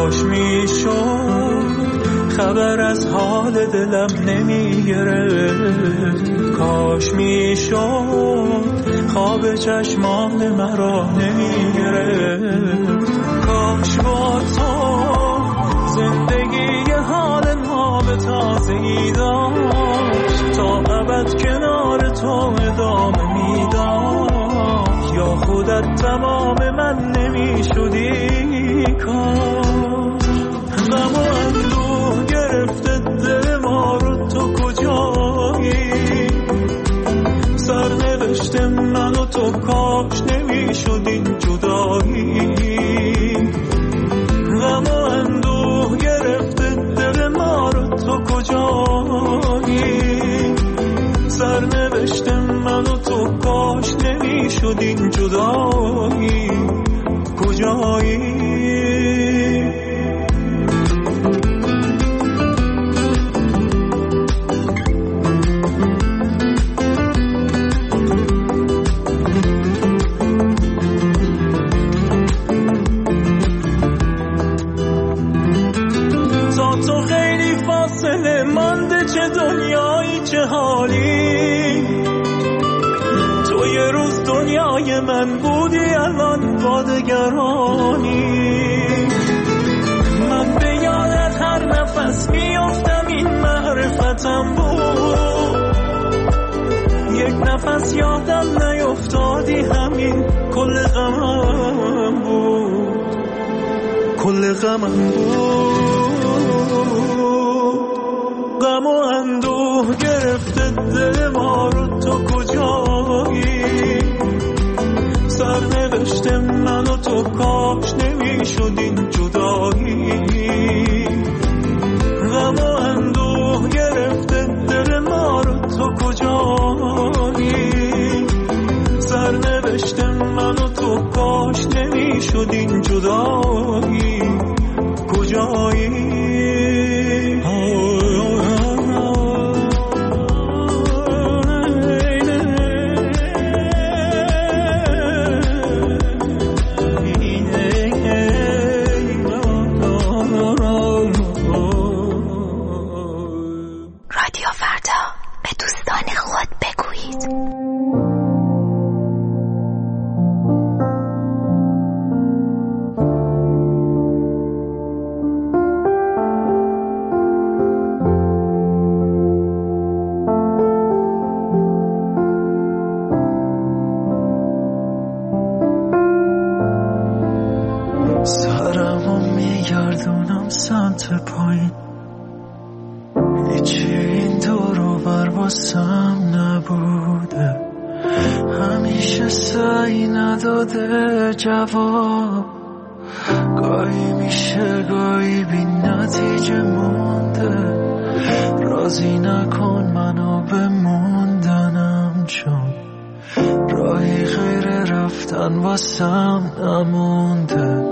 کاش میشد خبر از حال دلم نمیگرفت، کاش میشد خواب چشمان مرا نمیگرفت، کاش با تو زندگی حال ناب تازه‌ای داشت، تا ابد کنار تو ادامه میداد، یا خودت تمام من نمیشدی. کاش غم و اندوه گرفته دل ما رو، تو کجایی؟ سرنوشت من و تو کاش نمیشدین جدایی. غم و اندوه گرفته دل ما رو، تو کجایی؟ سرنوشت من و تو کاش نمیشدین جدایی. کجایی؟ چه دنیایی چه حالی، تو یه روز دنیای من بودی، الان با دگرانی. من به یادت هر نفس میافتم، این معرفتم بود. یک نفس یادم نیفتادی، همین کل غمم بود، کل غمم بود. غم و اندوه گرفته دل ما رو، تو کجایی؟ سرنوشت من و تو کاش نمیشدین جدایی. غم و اندوه گرفته دل ما رو، تو کجایی؟ سرنوشت من و تو کاش نمیشدین جدایی. کجایی؟ جواب گاهی میشه گاهی بی نتیجه مونده. راضی نکن منو به موندنم، چون راهی غیر رفتن واسم نمونده.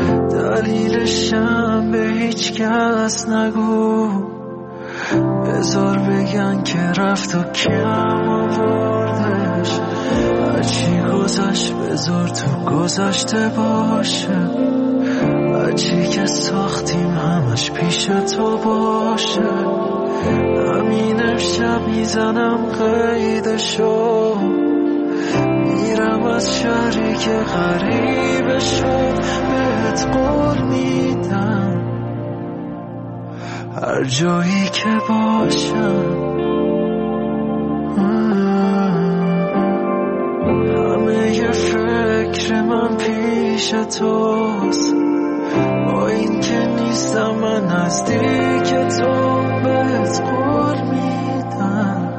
دلیلشم به هیچ کس نگو، بذار بگن که رفت و کم آوردش. هرچی گذشت بذار تو گذشته باشه، هرچی که ساختیم همش پیش تو باشه. همین امشب میزنم قیدشو، میرم از شهری که غریبه شد. بهت قول میدم هر جایی که باشم، همه فکر من پیش توست. با این که نیستم من نزدیک تو، بهت قول میدم.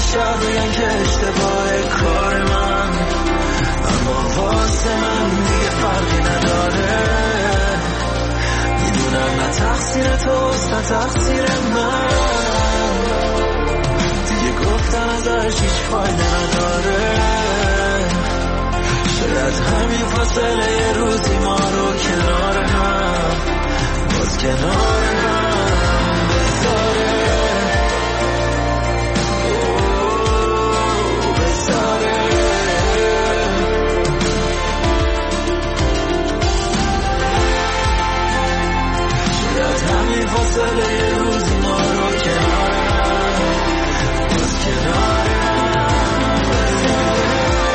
بیشتر بگن که اشتباه کار من، اما واسه من دیگه فرقی نداره. میدونم نه تقصیر توست نه تقصیر من، دیگه گفتن ازش هیچ فایده نداره. شاید همین فاصله یه روزی ما رو کنار هم، باز کنار هم بذاره. شاید همین فاصله یه روزی ما رو کنار هم، باز کنار هم بذاره.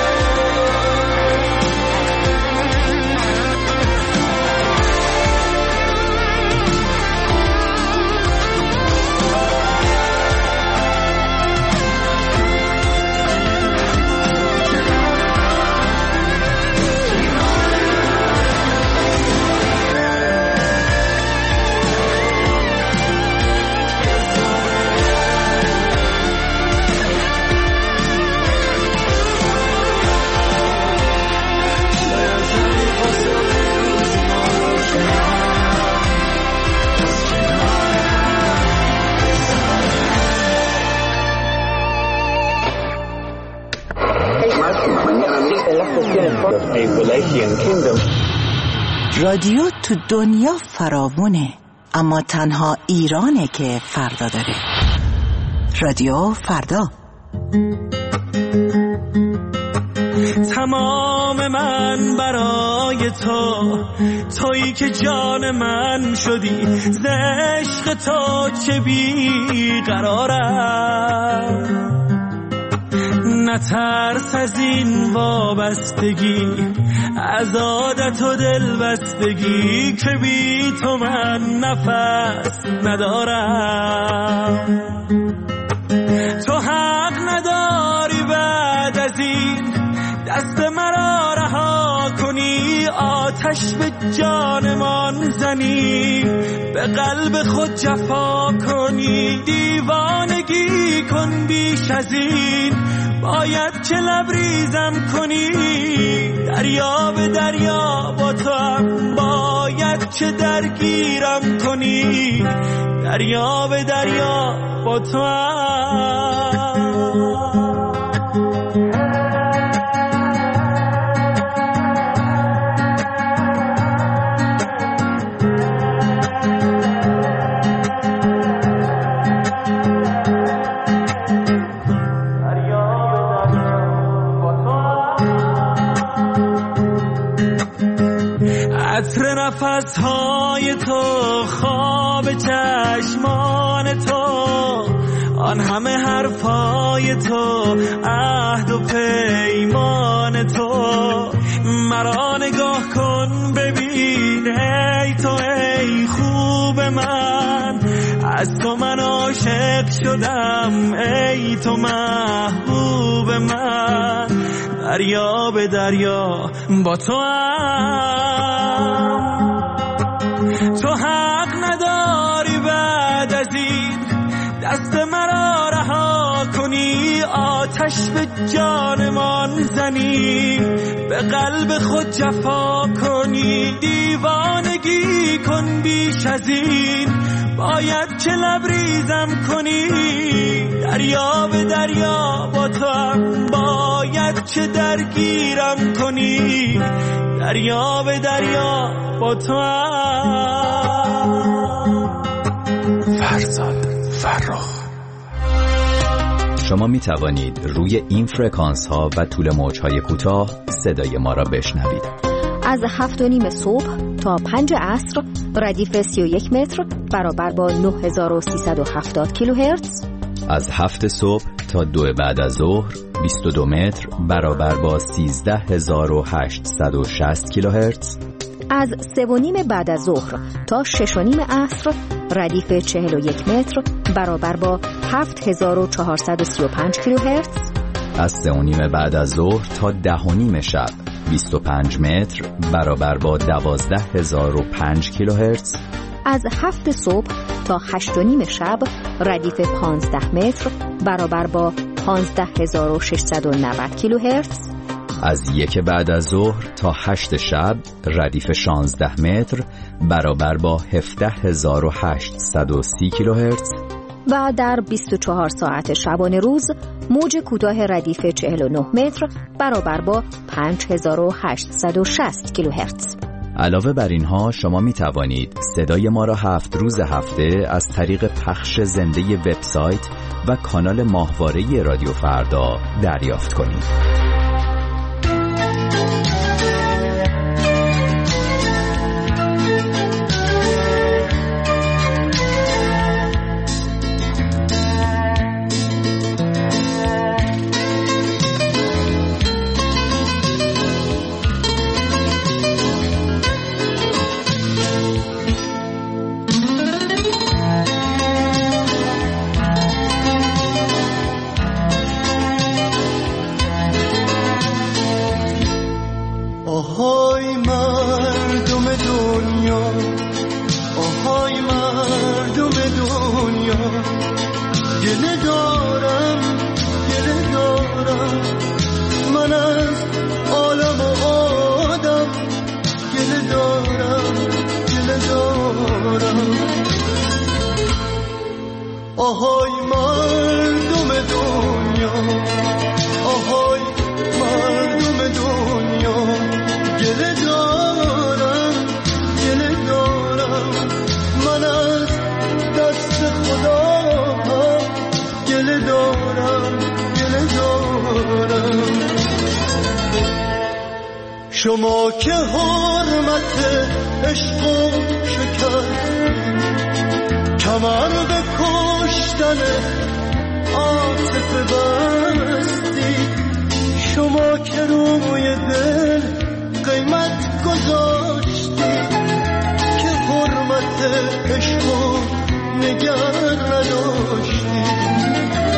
رادیو تو دنیا فراوونه، اما تنها ایرانه که فردا داره. رادیو فردا. تمام من برای تو، تویی که جان من شدی، ز عشق تو چه بیقرارم. نترس از این وابستگی، از عادت و دلبستگی، که بی تو من نفس ندارم. تو حق نداری بعد از این دست مرا رها کنی، آتش به جانمان زنی، به قلب خود جفا کنی. دیوانگی کن بیش از این، باید چه لبریزم کنی. دریا به دریا با تو هم، باید چه درگیرم کنی. دریا به دریا با تو هم. عطر نفسهای تو، خواب چشمان تو، آن همه حرفای تو، عهد و پیمان تو. مرا نگاه کن ببین ای تو ای خوب من، از تو من عاشق شدم ای تو محبوب من. دریا به دریا با تو هم، تو حق نداری بعد از این دست مرا رها کنی. آتش به جانمان زنی، به قلب خود جفا کنی. دیوانگی کن بیش از این، باید چه لبریزم کنی. دریا به دریا با تو هم، باید چه درگیرم کنی. دریا به دریا با تو هم. فرزاد فرخ. شما می توانید روی این فرکانس ها و طول موج های کوتاه صدای ما را بشنوید. از 7:30 صبح تا 5 عصر ردیف 31 متر برابر با 9370 کیلوهرتز. از 7 صبح تا 2 بعد از ظهر 22 متر برابر با 13860 کیلوهرتز. از 3:30 بعد از ظهر تا 6:30 عصر ردیف 41 متر برابر با 7435 کیلوهرتز. از 3:30 بعد از ظهر تا 10:30 شب 25 متر برابر با 12005 کیلوهرتز. از 7 صبح تا 8:30 شب ردیف 15 متر برابر با 15690 کیلوهرتز. از 1 بعد از ظهر تا 8 شب ردیف 16 متر برابر با 17830 کیلوهرتز. و در 24 ساعت شبانه روز موج کوتاه ردیف 49 متر برابر با 5860 کیلوهرتز. علاوه بر اینها شما می توانید صدای ما را 7 روز هفته از طریق پخش زنده وبسایت و کانال ماهواره رادیو فردا دریافت کنید. آهای مردم دنیا، آهای مردم دنیا، گله دارم من از عالم و آدم، گله دارم آهای مردم دنیا، آهای مردم دنیا، گله دارم من از دست خدا، گله دارم شما که حرمت عشق و شکستید، کمر به کشتن عاطفه بستید، شما که روی دل قیمت گذاشتید، که حرمت عشق و نگر نداشتید.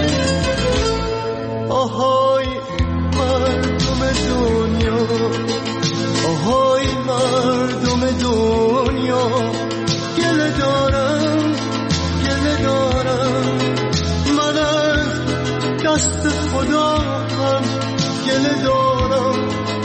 آهای مردم دنیا، آهای مردم دنیا، گله دارم من از دست خدا هم، گله دارم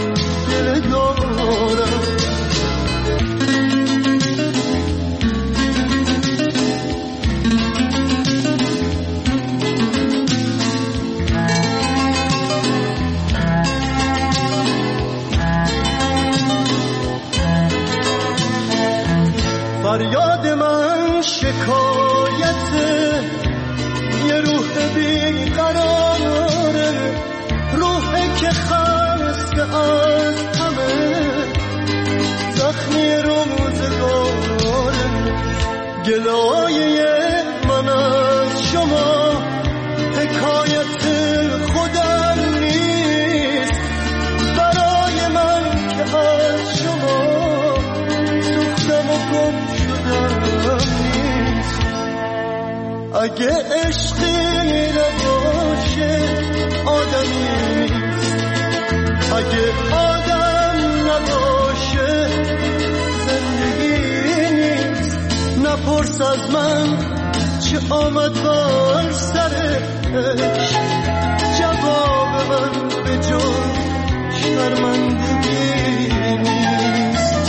فریاد من شکایت یه روح بیقراره، روحی که خسته از همه زخمی روزگاره، گلایه من از شما حکایت خودم نیست، برای من که از شما سوختم و گم شدم نیست. اگه عشقی نباشه آدمی نیست، اگه آدم نباشه زندگی نیست. نپرس از من چه آمد بر سرش، جواب من به جز شرمندگی نیست.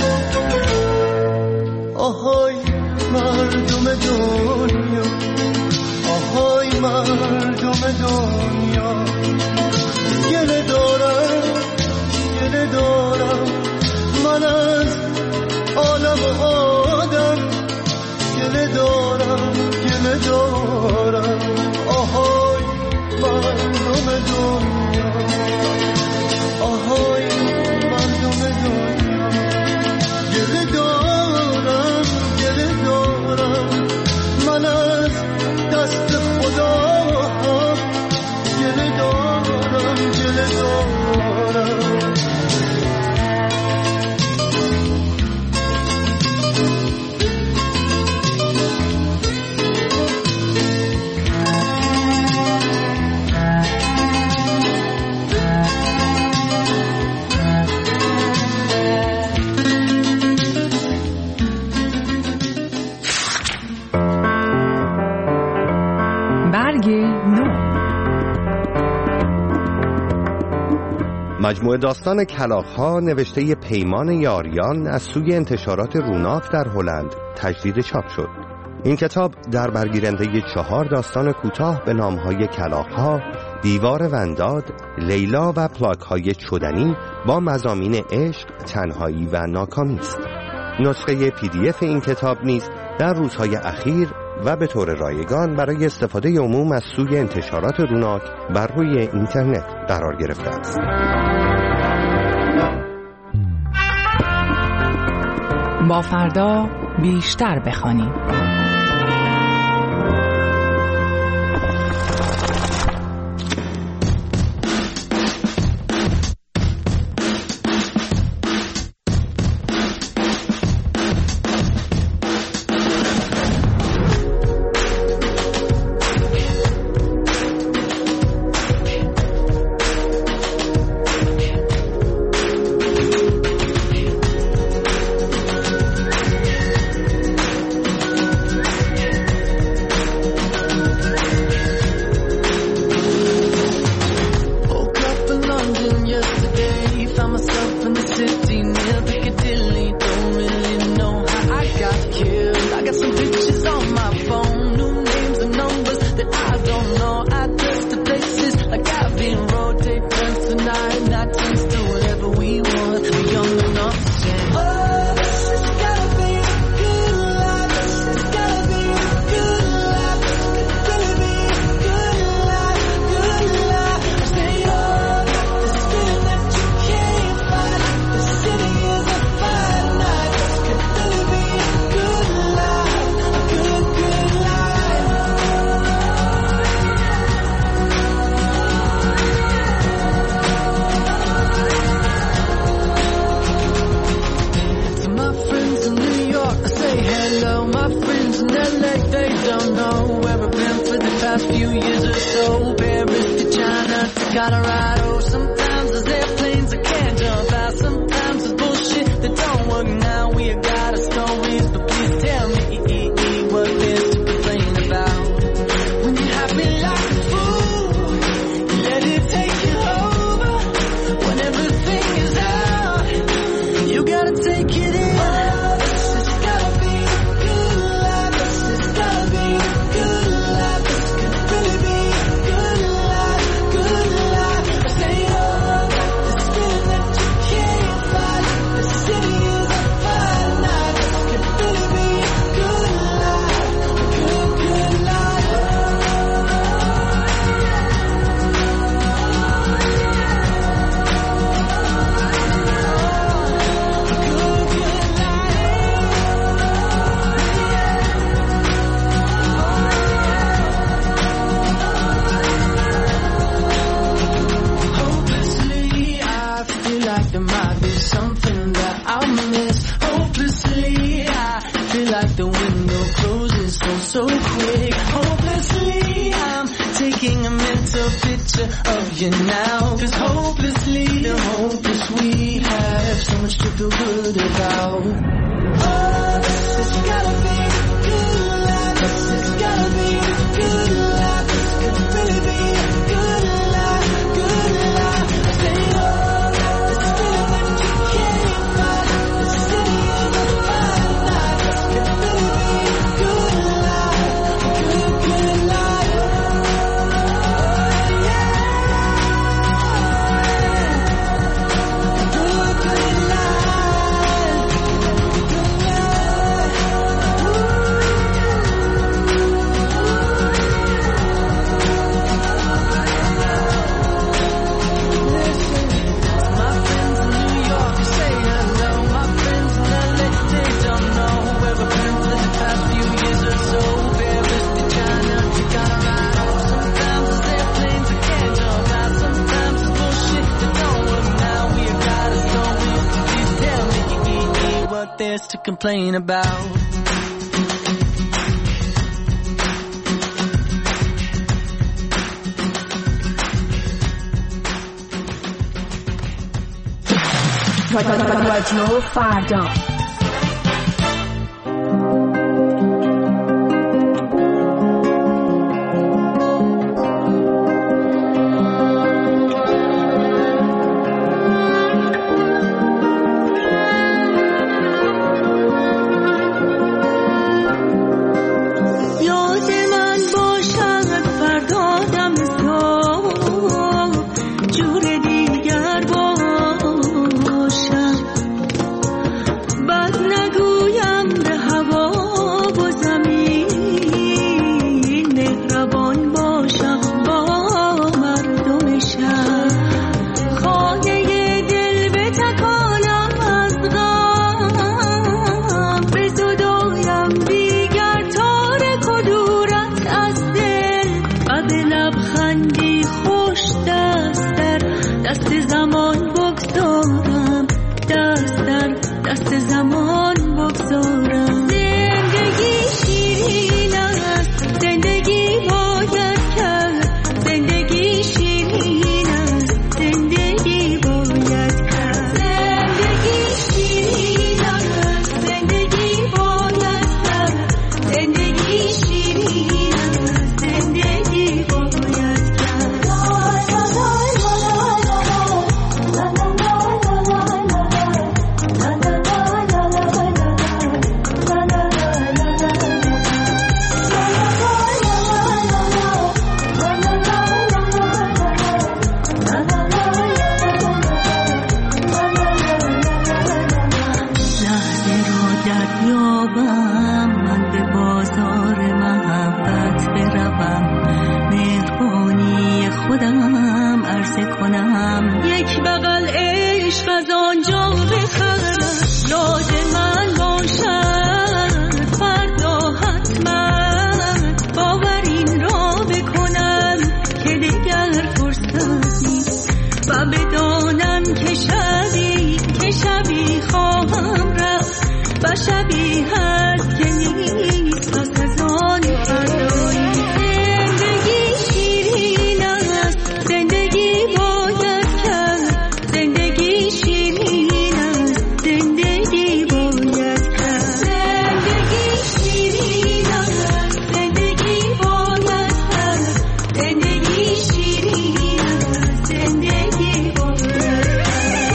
آهای مردم دنیا، آهای مردم دنیا، گله دارم من از عالم و آدم، گله دارم آهای مردم مجموعه داستان کلاغ‌ها نوشته پیمان یاریان از سوی انتشارات روناک در هلند تجدید چاپ شد. این کتاب در برگیرنده 4 داستان کوتاه به نام‌های کلاغ‌ها، دیوار ونداد، لیلا و پلاک‌های چدنی با مضامین عشق، تنهایی و ناکامی است. نسخه PDF این کتاب نیز در روزهای اخیر و به طور رایگان برای استفاده عموم از سوی انتشارات روناک بر روی اینترنت قرار گرفته است. با فردا بیشتر بخوانیم. To complain about. رادیو فردا. دست زمان بگذارم، دست در دست زمان بگذارم. زندگی شیرین است، زندگی باید کرد، زندگی شیرین است، زندگی باید کرد. زندگی شیرین است، زندگی باید کرد، زندگی شیرین است، زندگی باید کرد. من به بازار محبت بروم، مهربانی خودم عرضه کنم. یک بغل عشق از آنجا بخرم، یاد من باشد فردا حتما. باور این را بکنم که دیگر فرصت نیست و بدانم که شبی خواهم رفت و شبی هست که نیست تا سزان فردایی. زندگی شیرین است، زندگی باید کرد، زندگی شیرین است، زندگی باید کرد. زندگی شیرین است، زندگی باید کرد، زندگی شیرین است، زندگی باید کرد.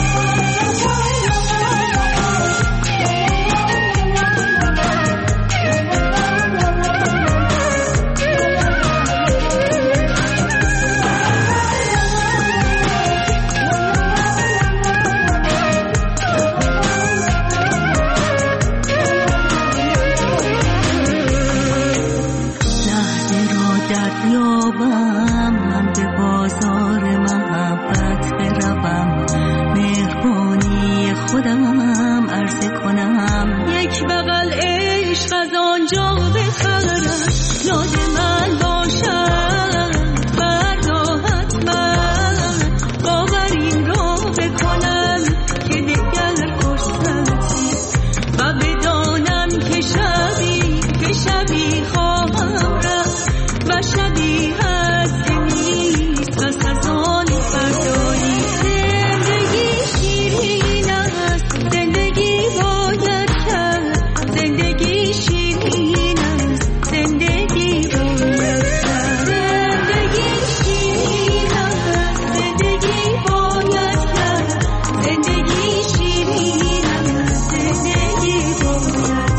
من به بازار محبت بروم، مهربانی خودم عرضه کنم. یک بغل عشق از آنجا بخرم، یاد من باشد فردا حتما. باور این را بکنم که دیگر فرصتی و بدانم که شبی خواهم رفت و شبی هست که نیست پس از آن فردایی. زندگی شیرین است، زندگی باید کرد، زندگی شیرین است، زندگی باید کرد. زندگی شیرین است، زندگی باید کرد، زندگی شیرین است، زندگی باید کرد.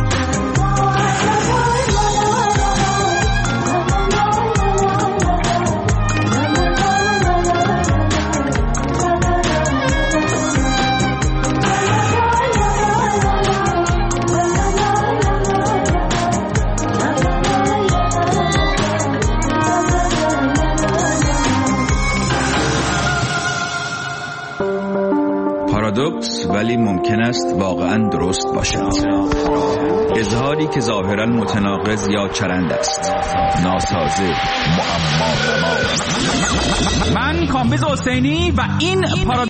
پارادوکس ولی ممکن است واقعا درست باشد. اظهاری که ظاهرا متناقض یا چرند است، ناسازه، معما. من کامبیز حسینی و این پارادوکس